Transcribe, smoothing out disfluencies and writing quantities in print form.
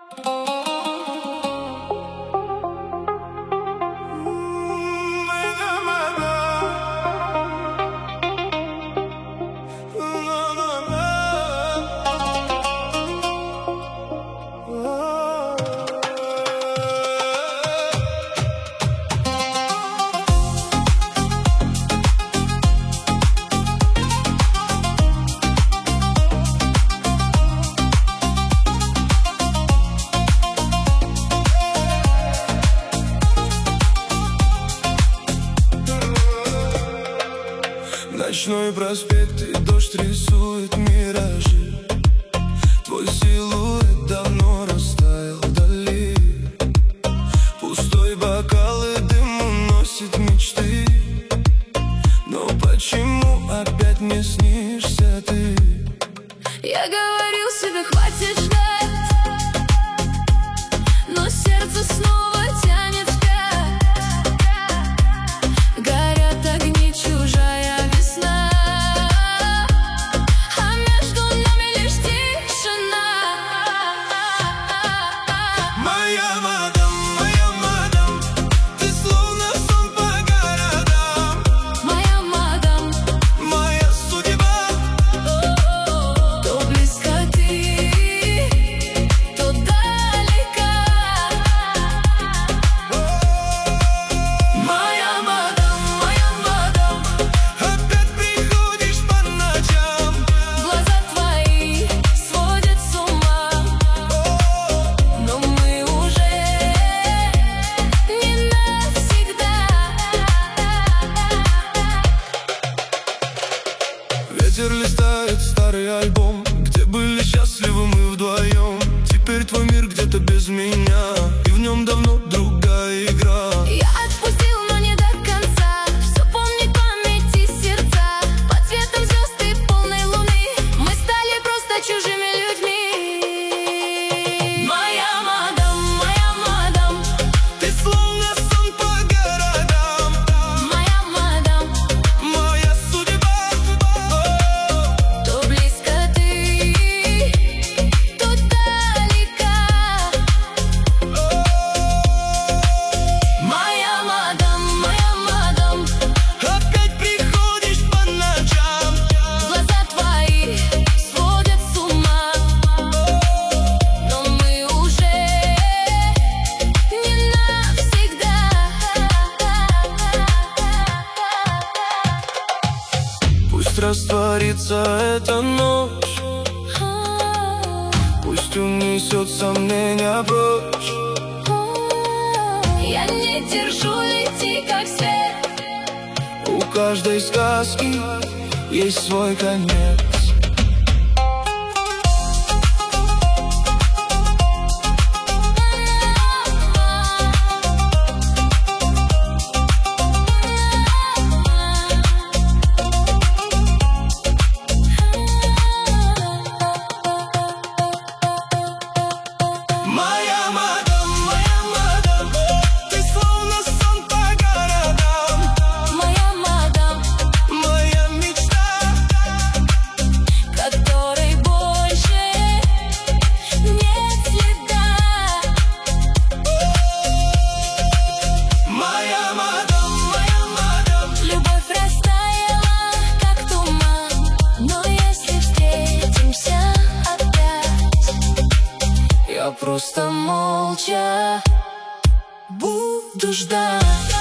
Ночной проспект и дождь рисует миражи. Твой силуэт давно растаял вдали. Пустой бокал и дым уносит мечты. Но почему опять мне снишься ты? Я говорил себе, хватит ждать, но сердце снова тянет вспять. Горят огни, чужая весна, а между нами лишь тишина. Моя мадам, ты словно сон по городам. Моя мадам, Моя судьба. то близко ты, то далека. Моя мадам, Опять приходишь по ночам. глаза твои сводят с ума, но мы уже не навсегда. Ветер листает старый альбом, где были счастливы мы вдвоем. Теперь твой мир где-то без меня, и в нем давно другая игра. Я отпустил, но не до конца. Все помнит памяти сердца. Под светом звезд и полной луны мы стали просто чужими людьми. Моя мадам, Ты словно сон по городам. моя мадам, Моя судьба. то близко ты, то далека. Моя мадам, Опять приходишь по ночам. глаза твои сводят с ума, но мы уже не навсегда. Пусть растворится эта ночь, пусть унесет сомнения прочь. Я не держу, лети как свет. У каждой сказки есть свой конец. Моя мадам, ты словно сон по городам. Моя мадам, Моя мечта. которой больше нет следа. Моя мадам, Любовь растаяла, как туман, но если встретимся опять, я просто молча буду ждать.